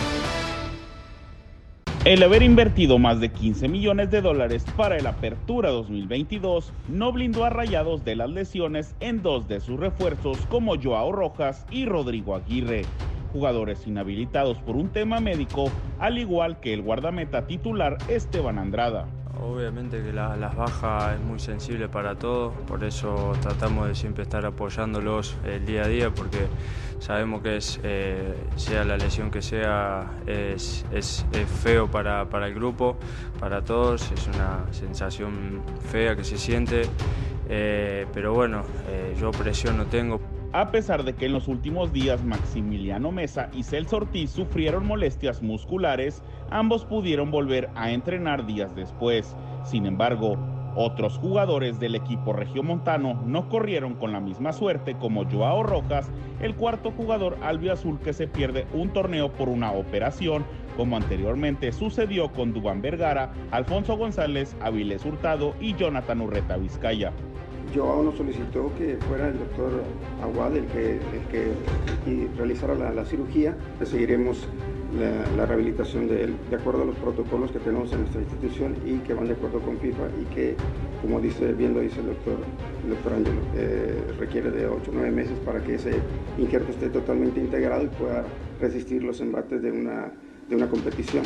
El haber invertido más de quince millones de dólares para el Apertura dos mil veintidós no blindó a Rayados de las lesiones en dos de sus refuerzos como Joao Rojas y Rodrigo Aguirre, jugadores inhabilitados por un tema médico, al igual que el guardameta titular Esteban Andrada. Obviamente que la, las bajas es muy sensible para todos, por eso tratamos de siempre estar apoyándolos el día a día, porque sabemos que es, eh, sea la lesión que sea, es, es, es feo para, para el grupo, para todos, es una sensación fea que se siente, eh, pero bueno, eh, yo presión no tengo. A pesar de que en los últimos días Maximiliano Mesa y Celso Ortiz sufrieron molestias musculares, ambos pudieron volver a entrenar días después. Sin embargo, otros jugadores del equipo regiomontano no corrieron con la misma suerte como Joao Rojas, el cuarto jugador albiazul que se pierde un torneo por una operación, como anteriormente sucedió con Duván Vergara, Alfonso González, Avilés Hurtado y Jonathan Urreta Vizcaya. Joao nos solicitó que fuera el doctor Aguad el que, el que y realizara la, la cirugía. Seguiremos la, la rehabilitación de él de acuerdo a los protocolos que tenemos en nuestra institución y que van de acuerdo con FIFA y que, como dice, bien lo dice el doctor, el doctor Ángelo, eh, requiere de ocho o nueve meses para que ese injerto esté totalmente integrado y pueda resistir los embates de una, de una competición.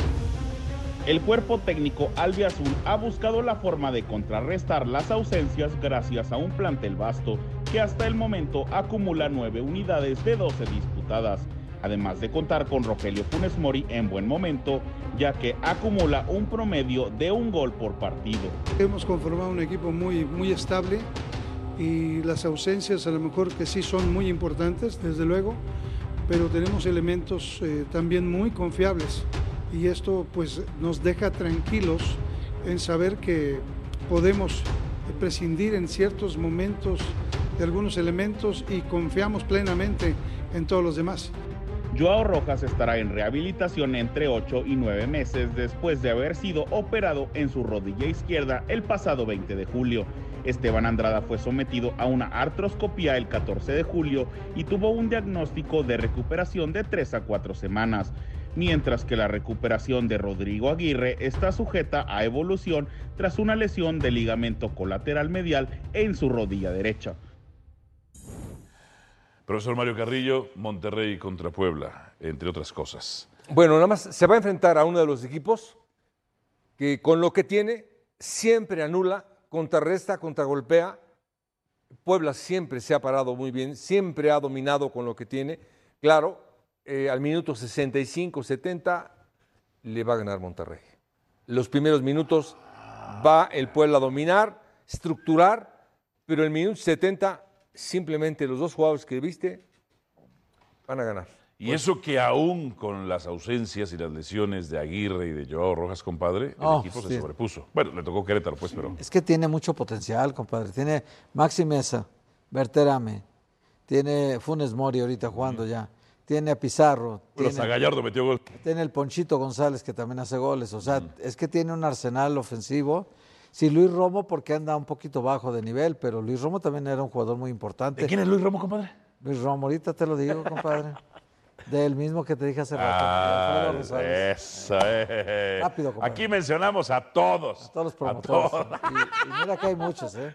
El cuerpo técnico albiazul ha buscado la forma de contrarrestar las ausencias gracias a un plantel vasto que hasta el momento acumula nueve unidades de doce disputadas, además de contar con Rogelio Funes Mori en buen momento, ya que acumula un promedio de un gol por partido. Hemos conformado un equipo muy, muy estable y las ausencias a lo mejor que sí son muy importantes, desde luego, pero tenemos elementos eh, también muy confiables. Y esto pues nos deja tranquilos en saber que podemos prescindir en ciertos momentos de algunos elementos y confiamos plenamente en todos los demás. Joao Rojas estará en rehabilitación entre ocho y nueve meses después de haber sido operado en su rodilla izquierda el pasado veinte de julio. Esteban Andrada fue sometido a una artroscopía el catorce de julio y tuvo un diagnóstico de recuperación de tres a cuatro semanas. Mientras que la recuperación de Rodrigo Aguirre está sujeta a evolución tras una lesión de ligamento colateral medial en su rodilla derecha. Profesor Mario Carrillo, Monterrey contra Puebla, entre otras cosas. Bueno, nada más se va a enfrentar a uno de los equipos que con lo que tiene siempre anula, contrarresta, contragolpea. Puebla siempre se ha parado muy bien, siempre ha dominado con lo que tiene. Claro, eh, al minuto sesenta y cinco, setenta le va a ganar Monterrey. Los primeros minutos va el Puebla a dominar, estructurar, pero el minuto setenta simplemente los dos jugadores que viste van a ganar. Y eso que aún con las ausencias y las lesiones de Aguirre y de Joao Rojas, compadre, el Oh, equipo sí. se sobrepuso. Bueno, le tocó Querétaro, pues, pero... Es que tiene mucho potencial, compadre. Tiene Maxi Mesa, Berterame, tiene Funes Mori ahorita jugando ya, tiene a Pizarro, Bueno, hasta tiene, Gallardo metió gol. tiene el Ponchito González que también hace goles. O sea, es que tiene un arsenal ofensivo. Sí, Luis Romo porque anda un poquito bajo de nivel, pero Luis Romo también era un jugador muy importante. ¿De quién es Luis Romo, compadre? Luis Romo, ahorita te lo digo, compadre. Del mismo que te dije hace rato. Ah, Alfredo Rosales. eso, eh. Rápido, compadre. Aquí mencionamos a todos. A todos los A promotores. todos. Y, y mira que hay muchos, ¿eh?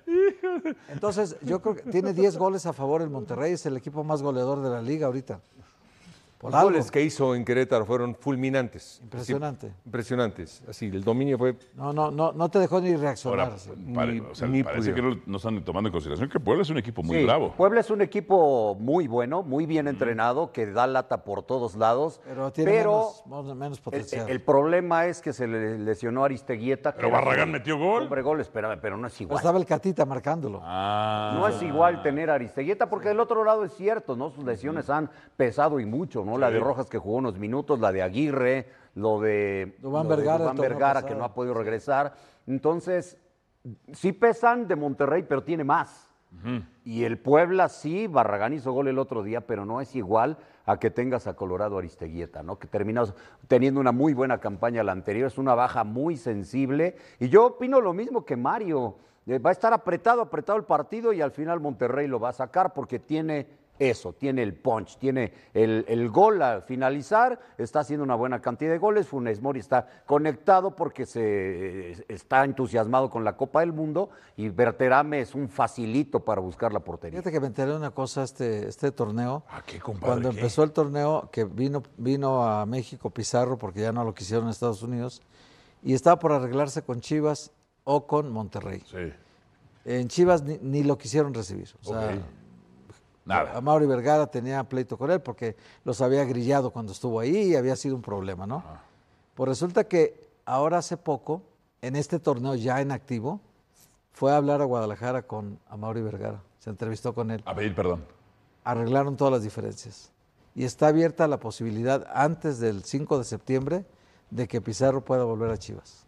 Entonces, yo creo que tiene diez goles a favor el Monterrey, es el equipo más goleador de la liga ahorita. Por Los algo. goles que hizo en Querétaro fueron fulminantes. Impresionante. Sí, impresionantes. Así, el dominio fue... No, no, no, no te dejó ni reaccionar. Ahora, sí. pare- Ni- o sea, ni parece pudieron. que no, no están tomando en consideración que Puebla es un equipo muy Sí, bravo. Puebla es un equipo muy bueno, muy bien entrenado, que da lata por todos lados. Pero tiene pero menos, menos el, potencial. el problema es que se le lesionó a Aristeguieta. que Pero era Barragán un metió gol. Hombre, gol, espérame, pero no es Pero igual. estaba el Catita marcándolo. Ah. No es igual tener a Aristeguieta, porque del otro lado es cierto, ¿no? Sus lesiones han pesado y mucho, ¿no? La de Rojas, que jugó unos minutos, la de Aguirre, lo de Duván lo de Vergara, el Duván torneo Vergara, que pasado. no ha podido regresar. Entonces, sí pesan de Monterrey, pero tiene más. Y el Puebla sí, Barragán hizo gol el otro día, pero no es igual a que tengas a Colorado Aristeguieta, ¿no? Que terminas teniendo una muy buena campaña la anterior, es una baja muy sensible. Y yo opino lo mismo que Mario. Eh, Va a estar apretado, apretado el partido y al final Monterrey lo va a sacar porque tiene eso, tiene el punch, tiene el, el gol al finalizar, está haciendo una buena cantidad de goles. Funes Mori está conectado porque se eh, está entusiasmado con la Copa del Mundo y Berterame es un facilito para buscar la portería. Fíjate que me enteré de una cosa este, este torneo. ¿Ah, qué, compadre? Cuando ¿Qué? empezó el torneo, que vino, vino a México Pizarro, porque ya no lo quisieron en Estados Unidos, y estaba por arreglarse con Chivas o con Monterrey. Sí. En Chivas ni, ni lo quisieron recibir. O sea, Ok. Nada. a Mauri Vergara tenía pleito con él porque los había grillado cuando estuvo ahí y había sido un problema, ¿no? Pues resulta que ahora hace poco, en este torneo ya en activo, fue a hablar a Guadalajara con Mauri Vergara. Se entrevistó con él. A pedir perdón. Arreglaron todas las diferencias. Y está abierta la posibilidad antes del cinco de septiembre de que Pizarro pueda volver a Chivas.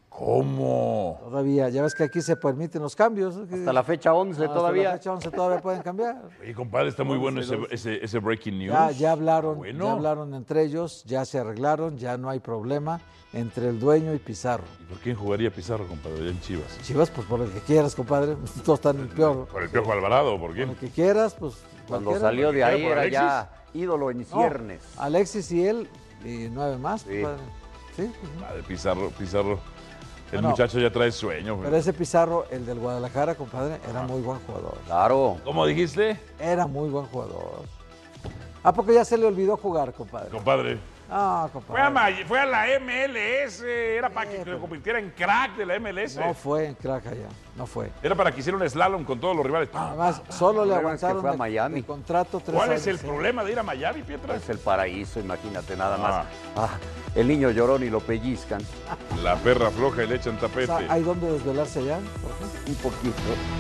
¿Cómo? Todavía, ya ves que aquí se permiten los cambios. Hasta la fecha once Hasta todavía. la fecha once todavía pueden cambiar. Oye, compadre, está muy bueno ese, ese, ese breaking news. Ya, ya hablaron, Bueno. ya hablaron entre ellos, ya se arreglaron, ya no hay problema entre el dueño y Pizarro. ¿Y por quién jugaría Pizarro, compadre, allá en Chivas? Chivas, pues por el que quieras, compadre. Todos están en peor. ¿Por el Piojo Alvarado o por Por quién? el que quieras, pues. Cuando cualquiera. salió de ahí ¿Por era Alexis? ya ídolo en No, ciernes. Alexis y él, y nueve más, Sí. compadre. Sí, pues, sí. Padre, Pizarro, Pizarro. El Bueno, muchacho ya trae sueño. Pero ese Pizarro, el del Guadalajara, compadre, era muy buen jugador. Claro. ¿Cómo dijiste? Era muy buen jugador. ¿A poco ya se le olvidó jugar, compadre? Compadre. No, Fue a, compadre. Ma- fue a la M L S, era para que se convirtiera en crack de la M L S. No fue en crack allá, no fue. Era para que hiciera un slalom con todos los rivales. ¡Pam! Además, solo le problema es que aguantaron fue a de- Miami. de contrato tres ¿Cuál años. es el sí. problema de ir a Miami, Pietra? Es el paraíso, imagínate nada Ah. más. Ah, el niño llorón y lo pellizcan. La perra floja y le echan O tapete. sea, ¿hay dónde desvelarse allá? por ejemplo? Un poquito.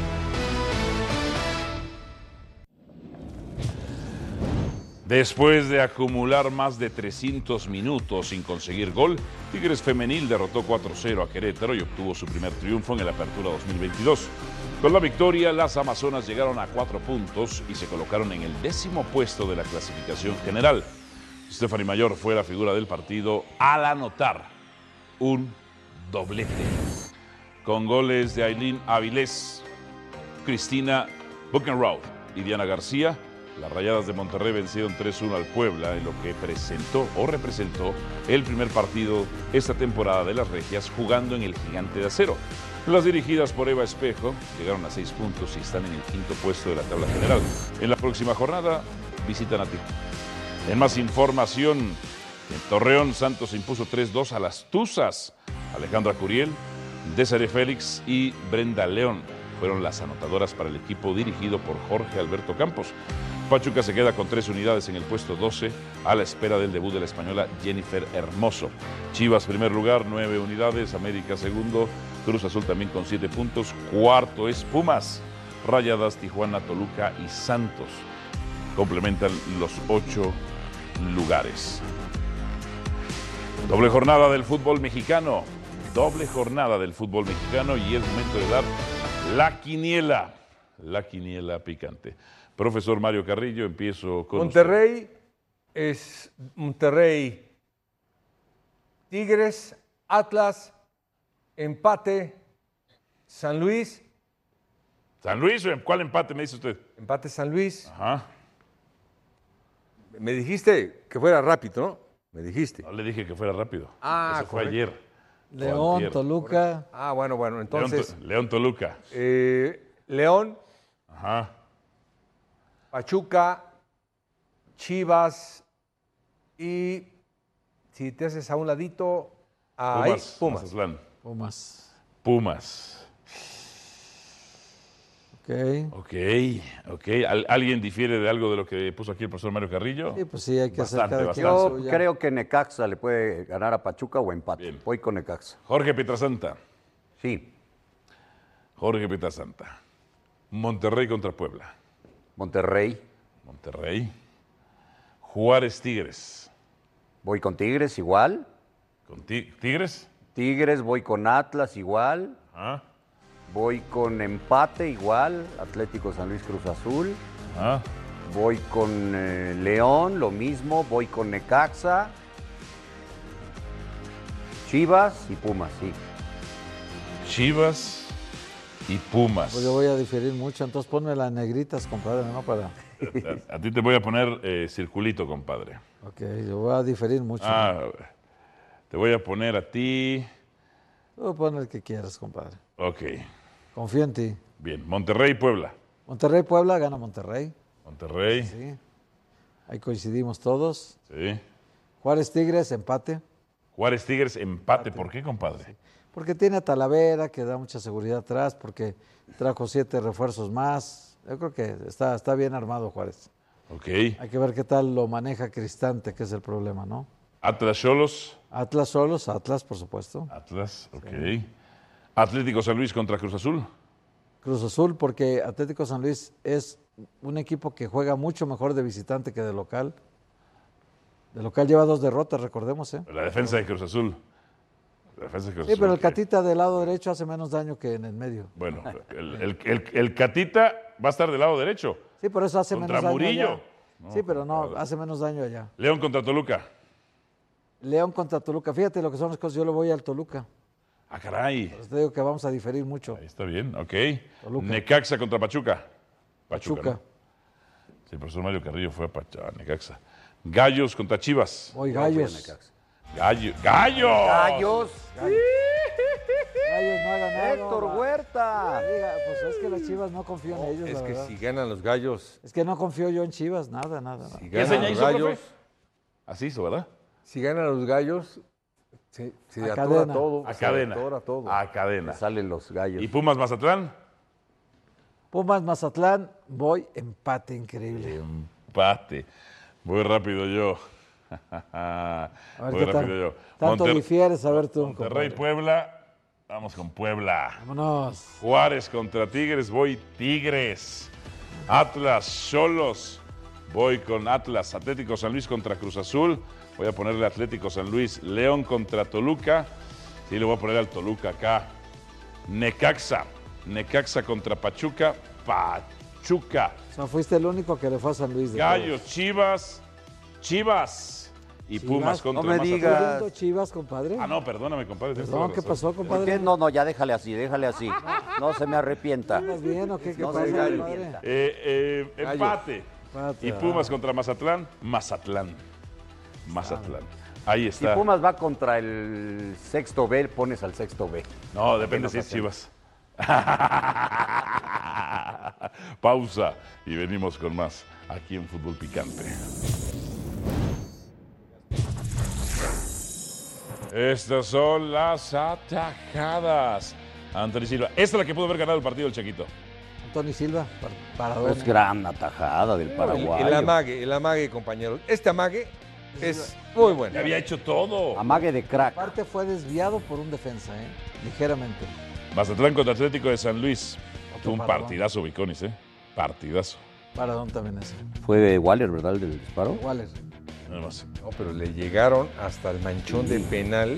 Después de acumular más de trescientos minutos sin conseguir gol, Tigres Femenil derrotó cuatro cero a Querétaro y obtuvo su primer triunfo en el Apertura dos mil veintidós. Con la victoria, las Amazonas llegaron a cuatro puntos y se colocaron en el décimo puesto de la clasificación general. Stephanie Mayor fue la figura del partido al anotar un doblete. Con goles de Aileen Avilés, Cristina Buchenroth y Diana García, las Rayadas de Monterrey vencieron tres uno al Puebla en lo que presentó o representó el primer partido esta temporada de las Regias jugando en el Gigante de Acero. Las dirigidas por Eva Espejo llegaron a seis puntos y están en el quinto puesto de la tabla general. En la próxima jornada visitan a Tijuana. En más información, en Torreón, Santos impuso tres dos a las Tuzas. Alejandra Curiel, Desiree Félix y Brenda León fueron las anotadoras para el equipo dirigido por Jorge Alberto Campos. Pachuca se queda con tres unidades en el puesto doce a la espera del debut de la española Jennifer Hermoso. Chivas primer lugar, nueve unidades, América segundo, Cruz Azul también con siete puntos, cuarto es Pumas, Rayadas, Tijuana, Toluca y Santos complementan los ocho lugares. Doble jornada del fútbol mexicano, doble jornada del fútbol mexicano y es momento de dar la quiniela, la quiniela picante. Profesor Mario Carrillo, empiezo con Monterrey es Monterrey, Tigres, Atlas, empate, San Luis. usted. San Luis, ¿cuál empate me dice usted? Empate San Luis. Ajá. Me dijiste que fuera rápido, ¿no? Me dijiste. No le dije que fuera rápido. Ah, Eso fue correcto. ayer. León, antier. Toluca. Ah, bueno, bueno. León, Entonces, To- León Toluca. eh, León, Ajá. Pachuca, Chivas, Y si te haces a un ladito, ahí, Pumas. Pumas. Mazatlán. Pumas. Pumas. Ok. Ok, ok. ¿Al- ¿Alguien difiere de algo de lo que puso aquí el profesor Mario Carrillo? Sí, pues sí, hay que hacer Bastante, cada quien bastante. la Yo suya. creo que Necaxa le puede ganar a Pachuca o empate. Voy con Necaxa. Jorge Pietrasanta. Sí. Jorge Pietrasanta. Monterrey contra Puebla. Monterrey. Monterrey. Juárez Tigres. Voy con Tigres igual. ¿Con Ti- Tigres? Tigres, voy con Atlas igual. Ah, Voy con empate igual. Atlético San Luis Cruz Azul. ah. Voy con eh, León, lo mismo. Voy con Necaxa. Chivas y Pumas, sí. Chivas y Pumas. Pues yo voy a diferir mucho, entonces ponme las negritas, compadre, ¿no? Para... A, a ti te voy a poner eh, circulito, compadre. Ok, yo voy a diferir mucho. Ah, te voy a poner a ti. Tú pon el que quieras, compadre. Ok, Confío en ti. bien. Monterrey, Puebla. Monterrey, Puebla, gana Monterrey. Monterrey, Sí. Ahí coincidimos todos. sí. Juárez, Tigres, empate. Juárez Tigres, empate. ¿Por qué, compadre? Porque tiene a Talavera, que da mucha seguridad atrás, porque trajo siete refuerzos más. Yo creo que está, está bien armado Juárez. Ok. Hay que ver qué tal lo maneja Cristante, que es el problema, ¿no? Atlas Cholos. Atlas solos, Atlas, por supuesto. Atlas, ok. Atlético San Luis contra Cruz Azul. Cruz Azul, porque Atlético San Luis es un equipo que juega mucho mejor de visitante que de local. De local lleva dos derrotas, recordemos, ¿eh? La defensa de Cruz Azul. La defensa de Cruz Sí, Azul, pero el que- Catita del lado derecho hace menos daño que en el medio. Bueno, el, el- el- el Catita va a estar del lado derecho. Sí, por eso hace Contra menos daño Murillo. allá. Sí, pero no, hace menos daño allá. León contra Toluca. León contra Toluca. Fíjate lo que son las cosas. Yo le voy al Toluca. Ah, caray. Pues te digo que vamos a diferir mucho. Ahí está bien, ok. Toluca. Necaxa contra Pachuca. Pachuca. Pachuca. ¿no? Sí, el profesor Mario Carrillo fue a, Pach- a Necaxa. Gallos contra Chivas. Voy Yo voy a Gallos. Necaxa. Gallo. ¡Gallos! Gallos. Gallos no ha ganado. Héctor va. Huerta. Diga, pues es que las Chivas no confío en ellos, Es la que verdad. si ganan los gallos, Es que no confío yo en Chivas, nada, nada. nada. si ¿Qué ganan señal los hizo, gallos, profe? Así hizo, ¿verdad? si ganan los gallos, se, se A atora cadena. todo. A se cadena. atora todo. A cadena. Salen los gallos. ¿Y Pumas Mazatlán? Pumas Mazatlán, voy empate increíble. Empate. Voy rápido yo. A ver Voy qué tal. rápido yo. Tanto Monter- difieres, a ver tú. Monterrey, compadre. Puebla. Vamos con Puebla. Vámonos. Juárez contra Tigres, voy Tigres. Atlas, Cholos, voy con Atlas. Atlético San Luis contra Cruz Azul, voy a ponerle Atlético San Luis. León contra Toluca, sí, le voy a poner al Toluca acá. Necaxa, Necaxa contra Pachuca, Pachuca. O sea, fuiste el único que le fue a San Luis. de Gallos, todos. Chivas, Chivas. Y Chivas, Pumas no contra me Mazatlán. digas. ¿Estás viendo Chivas, compadre? Ah, no, perdóname, compadre. tienes toda Perdón, la ¿qué razón. pasó, ¿Por compadre? qué? No, no, ya déjale así, déjale así. No se me arrepienta. ¿Estás bien o qué? ¿Qué No pasa, se me compadre? arrepienta. Eh, eh, empate. Empate, Y ah. Pumas contra Mazatlán, Mazatlán. Mazatlán. Ahí Si está. Pumas va contra el sexto B, pones al sexto B. No, depende nos si es hacemos? Chivas. Pausa y venimos con más aquí en Fútbol Picante. Estas son las atajadas. Anthony Silva. Esta es la que pudo haber ganado el partido el Chiquito. Antonio Silva, par- paradón. Es gran atajada del El, Paraguay. el amague, el amague, compañeros. Este amague es muy bueno. Ya había hecho todo. Amague de crack. Aparte fue desviado por un defensa, ¿eh? Ligeramente. Mazatlán contra Atlético de San Luis. Fue un paradón. partidazo, Viconis, ¿eh? Partidazo. Paradón también ese. Fue Waller, ¿verdad? El del disparo. Waller. Nada más. No, pero le llegaron hasta el manchón del penal.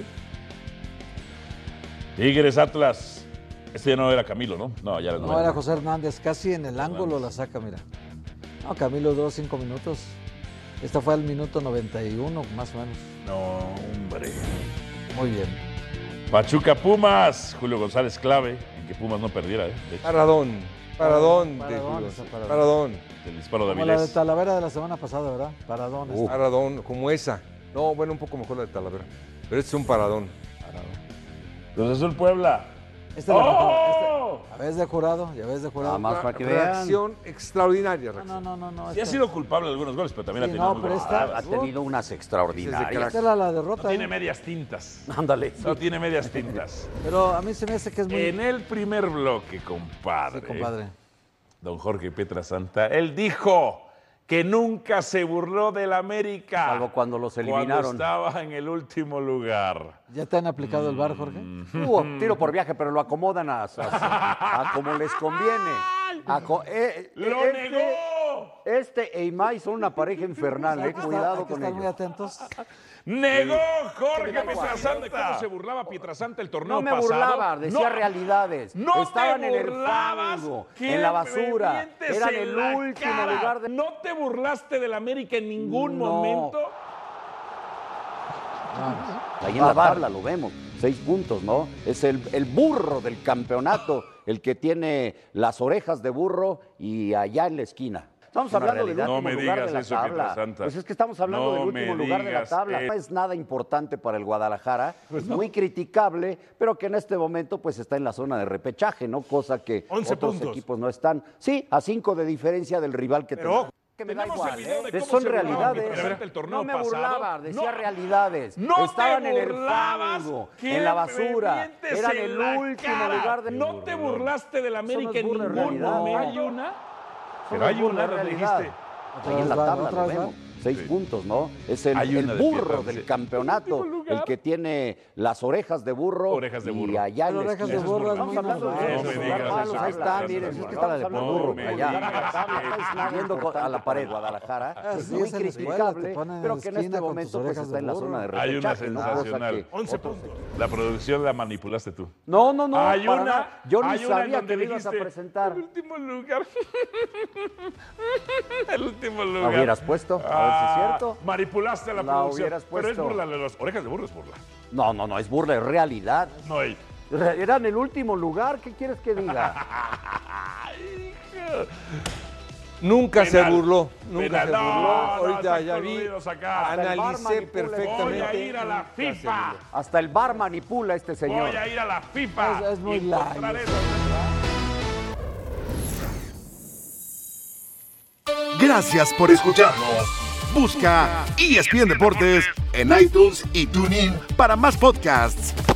Tigres Atlas. Este ya no era Camilo, ¿no? No, ya No, era José Hernández, casi en el ángulo la saca, mira. No, Camilo duró cinco minutos. Esta fue al minuto noventa y uno, más o menos. No, hombre. Muy bien. Pachuca Pumas. Julio González clave en que Pumas no perdiera, ¿eh? De hecho, Paradón, paradón, de Paradón, Julio. esa paradón. Paradón, el disparo de Como la de Avilés. Talavera de la semana pasada, ¿verdad? Paradón. Uh. este. paradón, como esa. No, bueno, un poco mejor la de Talavera. Pero este es un paradón. Cruz Azul Puebla. Esta es la ¡Oh! mejor. jurado. Ya ves de jurado, ya ves de jurado. Nada más para que vean. Reacción extraordinaria. No, no, no, no. no Sí ha sido culpable de algunos goles, pero también Sí, ha tenido no, muy pero buenos. esta- Ha tenido unas extraordinarias. Esta era la derrota. No tiene ¿eh? medias tintas. Ándale. No tiene medias tintas. Pero a mí se me hace que es muy... En el primer bloque, compadre. Sí, compadre. Don Jorge Pietrasanta, él dijo que nunca se burló del América. Salvo cuando los Cuando eliminaron. estaba en el último lugar. ¿Ya te han aplicado el V A R, Jorge? Uh, tiro por viaje, pero lo acomodan a, a- a como les conviene. A co- eh, ¡Lo este- negó! Este e Imai son una pareja infernal, Hay eh. que estar- Cuidado hay que con estar muy ellos. atentos. ¡Negó Jorge Negó. Pietrasanta! ¿Cómo se burlaba Pietrasanta el torneo No me pasado? burlaba, decía No. realidades. No Estaban te en el burlabas, fango, que en la me basura. mientes Eran en el la último cara. lugar de... ¿No te burlaste del América en ningún No. momento? Ahí en la tabla lo vemos, seis puntos, ¿no? Es el, el burro del campeonato, el que tiene las orejas de burro y allá en la esquina. Estamos Una hablando del realidad. último No me lugar digas de la eso, tabla. Pietrasanta. Pues es que estamos hablando No del me último lugar de la digas, tabla. eh. No es nada importante para el Guadalajara, Pues es no. muy criticable, pero que en este momento pues está en la zona de repechaje, ¿no? Cosa que once otros puntos. equipos no están. Sí, a cinco de diferencia del rival que Pero te- ojo, que me da tenemos igual, el video ¿eh? de cómo Son se burlaba realidades. Pietrasanta el torneo No me pasado. burlaba, decía No. realidades. No Estaban te en el burlabas, fango, que en la me basura. mientes Eran en el la último cara. lugar de... No te burlaste del América no es en burla, ningún realidad. momento. Hay una, pero Solo hay es burla, una, nos realidad. dijiste. Ahí en la Otra vez, tabla otra lo vez, vemos. Seis puntos, ¿no? Es el, Hay el una de burro Pietrasanta. del campeonato, el que tiene las orejas de burro, Orejas de burro. y allá en Pero la orejas esquina. de burro es Estamos muy hablando de normal. No esos me lugares digas malos. eso, Ahí está, Pietrasanta. miren, es que No está la de me burro, digas allá. eso. Viendo a la pared Guadalajara, Así pues es muy en la escuela, criticable, te ponen en pero la que en esquina este con tus momento pues orejas está de en la burro. zona de Hay una repechaje, ¿no? Cosa sensacional. que once otros puntos. La producción la manipulaste tú. No, no, no, Hay para una- nada. Yo ni hay una en sabía donde que me ibas a dijiste, presentar. El último lugar. El último ¿La lugar. hubieras puesto? A ver si es Ah, cierto. Manipulaste la, La producción. hubieras Pero es puesto. burla, de las orejas de burro es burla. No, no, no, es burla, es realidad. No hay. Era en el último lugar, ¿qué quieres que diga? Nunca Penal. se burló, nunca Penal. se No, burló. no, Ahorita están ya vi, coludidos acá. Hasta el bar analicé manipula el perfectamente. Voy a ir a la Nunca se FIFA. burló. Hasta el bar manipula este señor. Voy a ir a la FIFA. Es- es muy y mostrar light. eso. Gracias por escucharnos. Busca E S P N Deportes en iTunes y TuneIn para más podcasts.